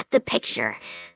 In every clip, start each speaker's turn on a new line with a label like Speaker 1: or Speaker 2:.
Speaker 1: the picture.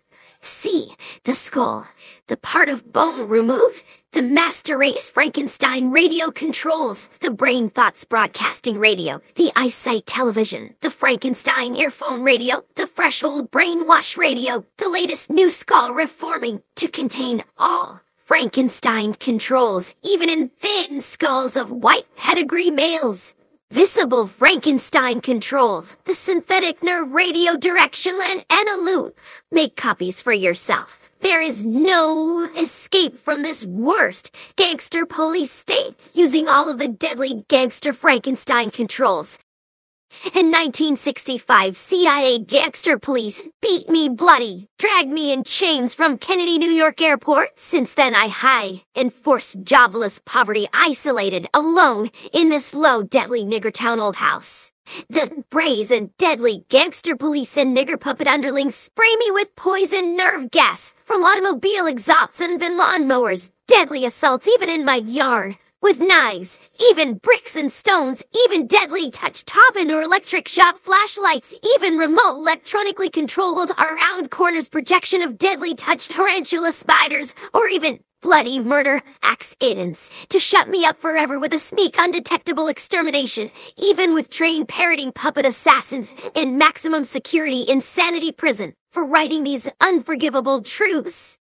Speaker 1: C, the skull, the part of bone removed. The master race Frankenstein radio controls, the brain thoughts broadcasting radio, the eyesight television, the Frankenstein earphone radio, the fresh old brainwash radio, the latest new skull reforming to contain all Frankenstein controls, even in thin skulls of white pedigree males. Visible Frankenstein controls, the synthetic nerve radio direction and a loop. Make copies for yourself. There is no escape from this worst gangster police state using all of the deadly gangster Frankenstein controls. In 1965, CIA gangster police beat me bloody, dragged me in chains from Kennedy, New York airport. Since then I hide in forced jobless poverty, isolated, alone in this low, deadly nigger town old house. The brazen, deadly gangster police and nigger puppet underlings spray me with poison nerve gas from automobile exhausts and Van lawn mowers, deadly assaults even in my yard, with knives, even bricks and stones, even deadly touch Tobin or electric shock flashlights, even remote electronically controlled around corners projection of deadly touch tarantula spiders, or even bloody murder accidents to shut me up forever with a sneak undetectable extermination, even with trained parroting puppet assassins in maximum security insanity prison for writing these unforgivable truths.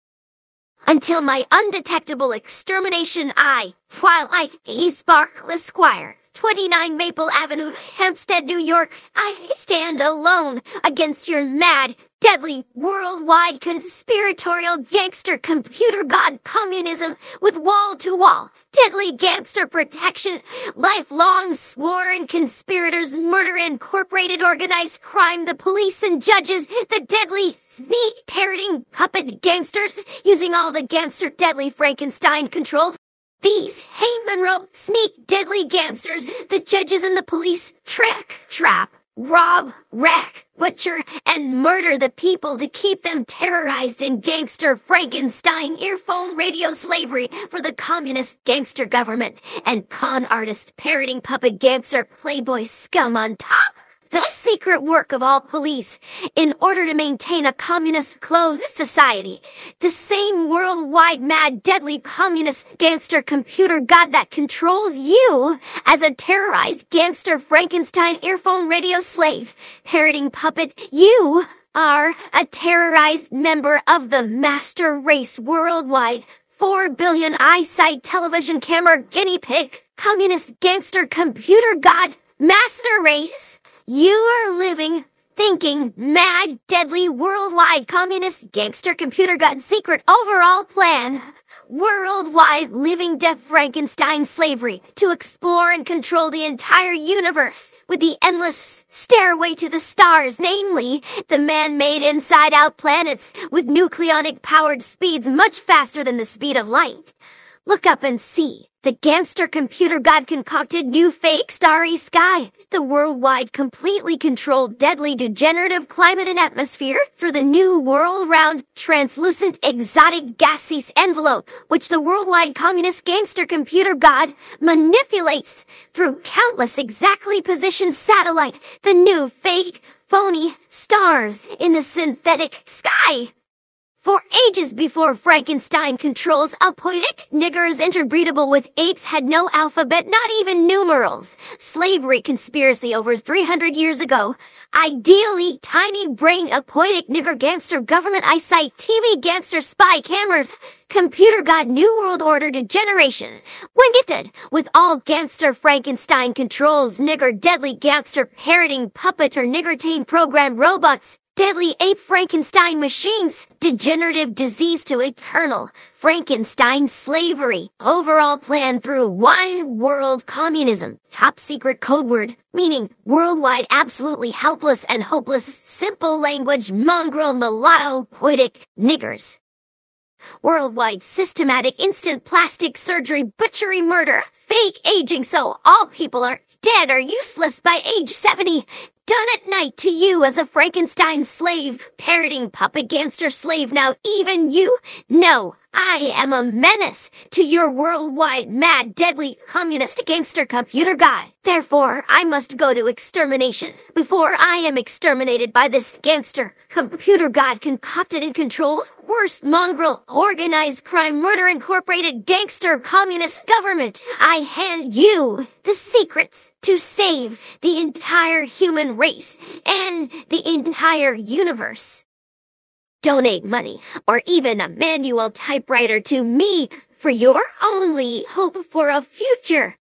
Speaker 1: Until my undetectable extermination, while E. Sparkle Esquire, 29 Maple Avenue, Hempstead, New York, I stand alone against your mad, deadly, worldwide conspiratorial gangster computer god communism with wall-to-wall, deadly gangster protection, lifelong sworn conspirators, murder, incorporated organized crime, the police and judges, the deadly sneak parroting puppet gangsters using all the gangster deadly Frankenstein controlled. These Hayman Rope sneak deadly gangsters, the judges and the police trick, trap, rob, wreck, butcher, and murder the people to keep them terrorized in gangster Frankenstein earphone radio slavery for the communist gangster government and con artist parroting puppet gangster playboy scum on top. The secret work of all police in order to maintain a communist closed society. The same worldwide mad deadly communist gangster computer god that controls you as a terrorized gangster Frankenstein earphone radio slave. Parroting puppet, you are a terrorized member of the master race worldwide. 4 billion eyesight television camera guinea pig communist gangster computer god master race. You are living, thinking, mad, deadly, worldwide communist gangster computer god secret overall plan. Worldwide living deaf Frankenstein slavery to explore and control the entire universe with the endless stairway to the stars, namely the man-made inside-out planets with nucleonic powered speeds much faster than the speed of light. Look up and see. The gangster computer god concocted new fake starry sky, the worldwide completely controlled deadly degenerative climate and atmosphere through the new world-round translucent exotic gaseous envelope, which the worldwide communist gangster computer god manipulates through countless exactly positioned satellites, the new fake phony stars in the synthetic sky. For ages before Frankenstein controls, a poetic niggers interbreedable with apes had no alphabet, not even numerals. Slavery conspiracy over 300 years ago. Ideally, tiny brain, a poetic nigger gangster government eyesight, TV gangster spy cameras, computer god new world order degeneration. When gifted with all gangster Frankenstein controls, nigger deadly gangster parroting puppet or niggertane program robots, deadly ape Frankenstein machines, degenerative disease to eternal Frankenstein slavery, overall plan through one world communism, top secret code word, meaning worldwide absolutely helpless and hopeless, simple language, mongrel, mulatto, poetic, niggers. Worldwide systematic instant plastic surgery, butchery, murder, fake aging so all people are dead or useless by age 70. Done at night to you as a Frankenstein slave, parroting puppet gangster slave. Now even you know I am a menace to your worldwide mad, deadly, communist gangster computer god. Therefore, I must go to extermination before I am exterminated by this gangster computer god concocted and controlled worst mongrel organized crime murder incorporated gangster communist government. I hand you the secrets to save the entire human race and the entire universe. Donate money or even a manual typewriter to me for your only hope for a future.